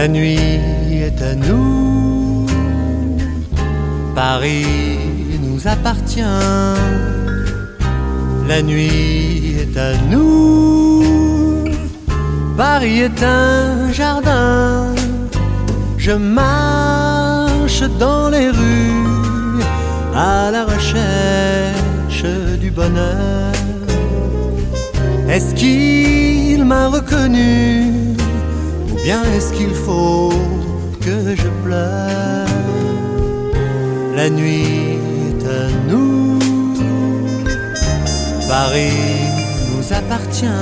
La nuit est à nous, Paris nous appartient. La nuit est à nous, Paris est un jardin. Je marche dans les rues à la recherche du bonheur. Est-ce qu'il m'a reconnu ou bien est-ce qu'il faut que je pleure? La nuit est à nous, Paris nous appartient.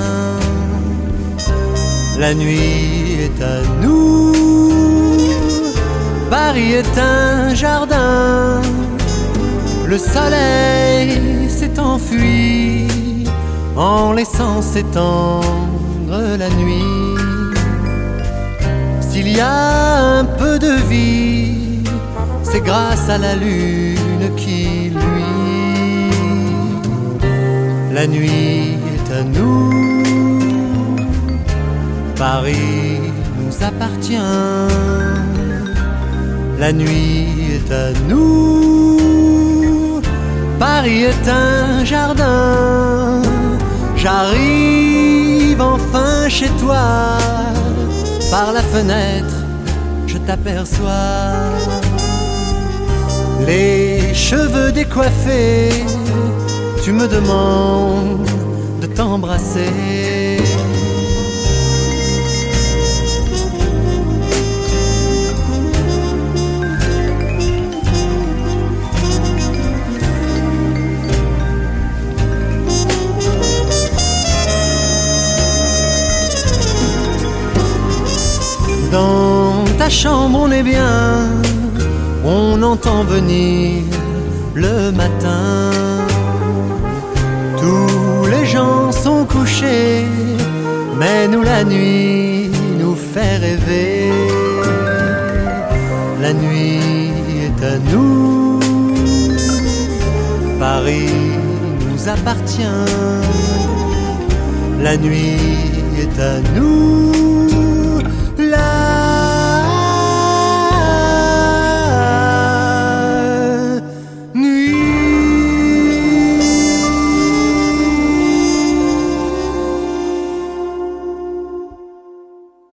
La nuit est à nous, Paris est un jardin. Le soleil s'est enfui en laissant s'étendre la nuit. S'il y a un peu de vie, c'est grâce à la lune qui luit. La nuit est à nous, Paris nous appartient. La nuit est à nous, Paris est un jardin. J'arrive enfin chez toi, par la fenêtre je t'aperçois. Les cheveux décoiffés, tu me demandes de t'embrasser. Dans ta chambre on est bien, on entend venir le matin. Tous les gens sont couchés, mais nous la nuit nous fait rêver. La nuit est à nous, Paris nous appartient. La nuit est à nous,